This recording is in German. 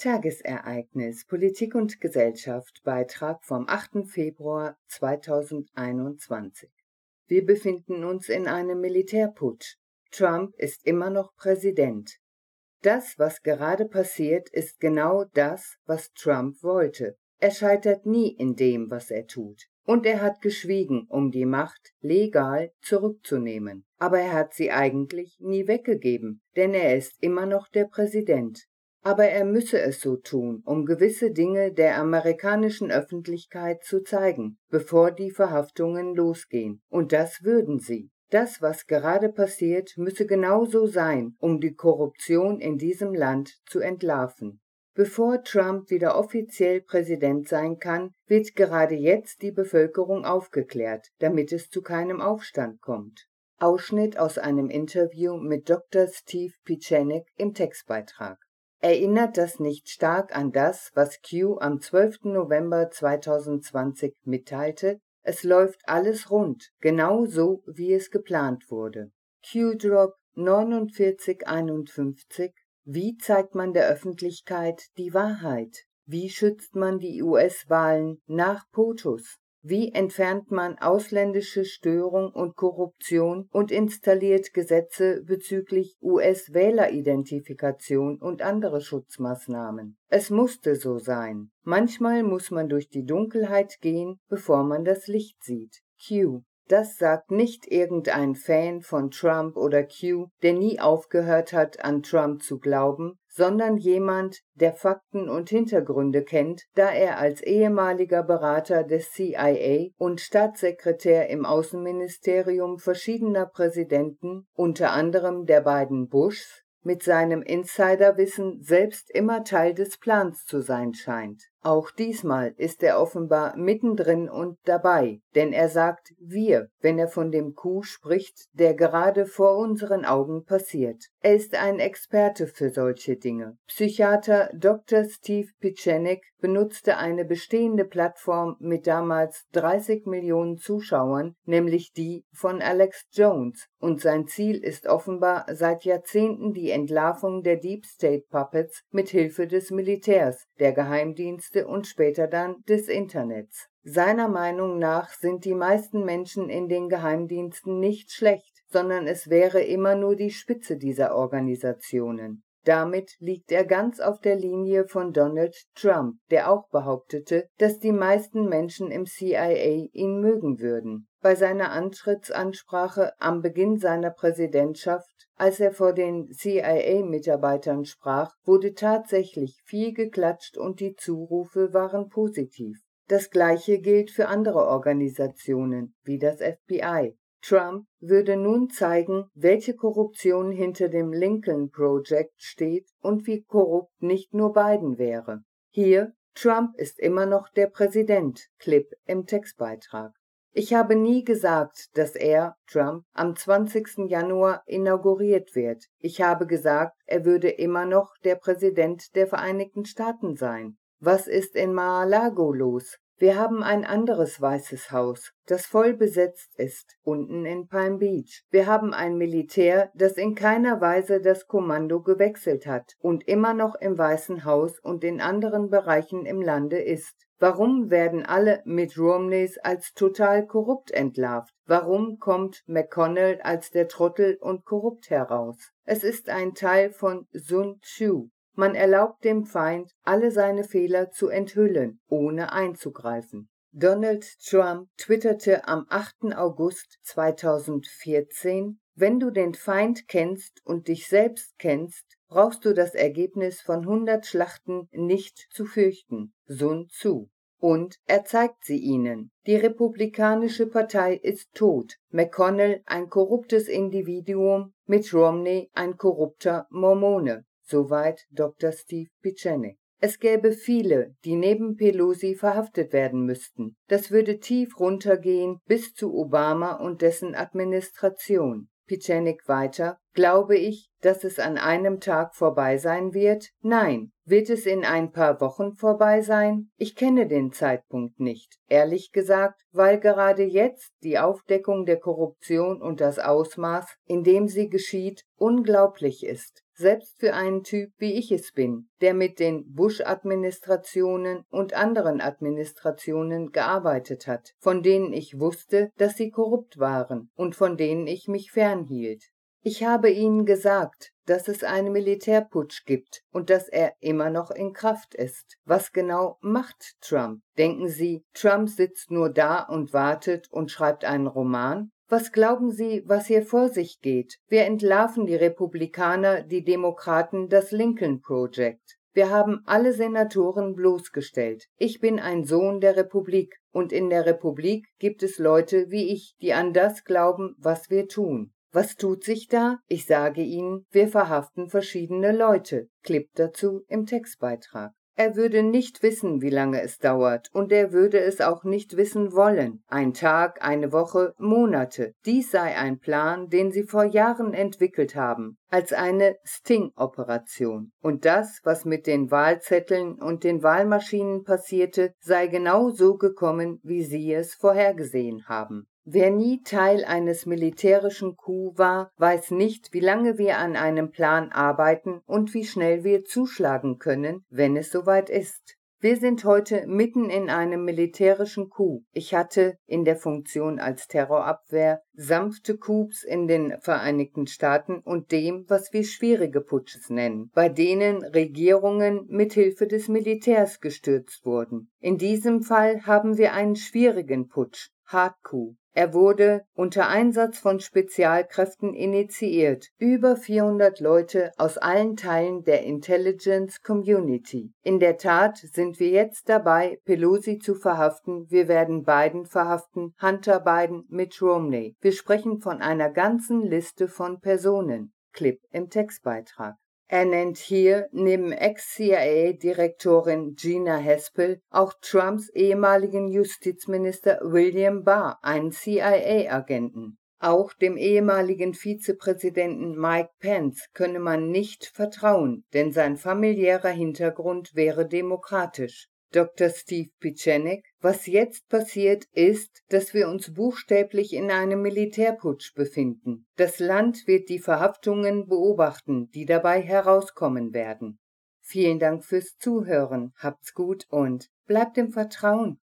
Tagesereignis Politik und Gesellschaft, Beitrag vom 8. Februar 2021. Wir befinden uns in einem Militärputsch. Trump ist immer noch Präsident. Das, was gerade passiert, ist genau das, was Trump wollte. Er scheitert nie in dem, was er tut. Und er hat geschwiegen, um die Macht legal zurückzunehmen. Aber er hat sie eigentlich nie weggegeben, denn er ist immer noch der Präsident. Aber er müsse es so tun, um gewisse Dinge der amerikanischen Öffentlichkeit zu zeigen, bevor die Verhaftungen losgehen. Und das würden sie. Das, was gerade passiert, müsse genauso sein, um die Korruption in diesem Land zu entlarven. Bevor Trump wieder offiziell Präsident sein kann, wird gerade jetzt die Bevölkerung aufgeklärt, damit es zu keinem Aufstand kommt. Ausschnitt aus einem Interview mit Dr. Steve Pieczenik im Textbeitrag. Erinnert das nicht stark an das, was Q am 12. November 2020 mitteilte? Es läuft alles rund, genau so, wie es geplant wurde. Q-Drop 4951. Wie zeigt man der Öffentlichkeit die Wahrheit? Wie schützt man die US-Wahlen nach POTUS? Wie entfernt man ausländische Störung und Korruption und installiert Gesetze bezüglich US-Wähleridentifikation und andere Schutzmaßnahmen? Es musste so sein. Manchmal muss man durch die Dunkelheit gehen, bevor man das Licht sieht. Q. Das sagt nicht irgendein Fan von Trump oder Q, der nie aufgehört hat, an Trump zu glauben, sondern jemand, der Fakten und Hintergründe kennt, da er als ehemaliger Berater des CIA und Staatssekretär im Außenministerium verschiedener Präsidenten, unter anderem der beiden Bushs, mit seinem Insiderwissen selbst immer Teil des Plans zu sein scheint. Auch diesmal ist er offenbar mittendrin und dabei, denn er sagt wir, wenn er von dem Coup spricht, der gerade vor unseren Augen passiert. Er ist ein Experte für solche Dinge. Psychiater Dr. Steve Pieczenik benutzte eine bestehende Plattform mit damals 30 Millionen Zuschauern, nämlich die von Alex Jones, und sein Ziel ist offenbar seit Jahrzehnten die Entlarvung der Deep State Puppets mit Hilfe des Militärs, der Geheimdienste und später dann des Internets. Seiner Meinung nach sind die meisten Menschen in den Geheimdiensten nicht schlecht, sondern es wäre immer nur die Spitze dieser Organisationen. Damit liegt er ganz auf der Linie von Donald Trump, der auch behauptete, dass die meisten Menschen im CIA ihn mögen würden. Bei seiner Antrittsansprache am Beginn seiner Präsidentschaft, als er vor den CIA-Mitarbeitern sprach, wurde tatsächlich viel geklatscht und die Zurufe waren positiv. Das Gleiche gilt für andere Organisationen, wie das FBI. Trump würde nun zeigen, welche Korruption hinter dem Lincoln Project steht und wie korrupt nicht nur Biden wäre. Hier, Trump ist immer noch der Präsident, Clip im Textbeitrag. Ich habe nie gesagt, dass er, Trump, am 20. Januar inauguriert wird. Ich habe gesagt, er würde immer noch der Präsident der Vereinigten Staaten sein. Was ist in Mar-a-Lago los? Wir haben ein anderes Weißes Haus, das voll besetzt ist, unten in Palm Beach. Wir haben ein Militär, das in keiner Weise das Kommando gewechselt hat und immer noch im Weißen Haus und in anderen Bereichen im Lande ist. Warum werden alle Mitt Romneys als total korrupt entlarvt? Warum kommt McConnell als der Trottel und korrupt heraus? Es ist ein Teil von Sun Tzu. Man erlaubt dem Feind, alle seine Fehler zu enthüllen, ohne einzugreifen. Donald Trump twitterte am 8. August 2014, wenn du den Feind kennst und dich selbst kennst, brauchst du das Ergebnis von 100 Schlachten nicht zu fürchten. Sun Tzu. Und er zeigt sie ihnen. Die Republikanische Partei ist tot. McConnell ein korruptes Individuum, Mitt Romney ein korrupter Mormone. Soweit Dr. Steve Pieczenik. Es gäbe viele, die neben Pelosi verhaftet werden müssten. Das würde tief runtergehen bis zu Obama und dessen Administration. Pieczenik weiter. Glaube ich, dass es an einem Tag vorbei sein wird? Nein. Wird es in ein paar Wochen vorbei sein? Ich kenne den Zeitpunkt nicht. Ehrlich gesagt, weil gerade jetzt die Aufdeckung der Korruption und das Ausmaß, in dem sie geschieht, unglaublich ist. selbst für einen Typ, wie ich es bin, der mit den Bush-Administrationen und anderen Administrationen gearbeitet hat, von denen ich wusste, dass sie korrupt waren und von denen ich mich fernhielt. Ich habe Ihnen gesagt, dass es einen Militärputsch gibt und dass er immer noch in Kraft ist. Was genau macht Trump? Denken Sie, Trump sitzt nur da und wartet und schreibt einen Roman? Was glauben Sie, was hier vor sich geht? Wir entlarven die Republikaner, die Demokraten, das Lincoln Project. Wir haben alle Senatoren bloßgestellt. Ich bin ein Sohn der Republik und in der Republik gibt es Leute wie ich, die an das glauben, was wir tun. Was tut sich da? Ich sage Ihnen, wir verhaften verschiedene Leute. Clip dazu im Textbeitrag. Er würde nicht wissen, wie lange es dauert, und er würde es auch nicht wissen wollen. Ein Tag, eine Woche, Monate. Dies sei ein Plan, den sie vor Jahren entwickelt haben, als eine Sting-Operation. Und das, was mit den Wahlzetteln und den Wahlmaschinen passierte, sei genau so gekommen, wie sie es vorhergesehen haben. Wer nie Teil eines militärischen Coup war, weiß nicht, wie lange wir an einem Plan arbeiten und wie schnell wir zuschlagen können, wenn es soweit ist. Wir sind heute mitten in einem militärischen Coup. Ich hatte in der Funktion als Terrorabwehr sanfte Coups in den Vereinigten Staaten und dem, was wir schwierige Putsches nennen, bei denen Regierungen mit Hilfe des Militärs gestürzt wurden. In diesem Fall haben wir einen schwierigen Putsch, Hard Coup. Er wurde unter Einsatz von Spezialkräften initiiert, über 400 Leute aus allen Teilen der Intelligence Community. In der Tat sind wir jetzt dabei, Pelosi zu verhaften, wir werden Biden verhaften, Hunter Biden, Mitt Romney. Wir sprechen von einer ganzen Liste von Personen. Clip im Textbeitrag. Er nennt hier neben Ex-CIA-Direktorin Gina Haspel auch Trumps ehemaligen Justizminister William Barr, einen CIA-Agenten. Auch dem ehemaligen Vizepräsidenten Mike Pence könne man nicht vertrauen, denn sein familiärer Hintergrund wäre demokratisch. Dr. Steve Pieczenik: Was jetzt passiert ist, dass wir uns buchstäblich in einem Militärputsch befinden. Das Land wird die Verhaftungen beobachten, die dabei herauskommen werden. Vielen Dank fürs Zuhören, habt's gut und bleibt im Vertrauen.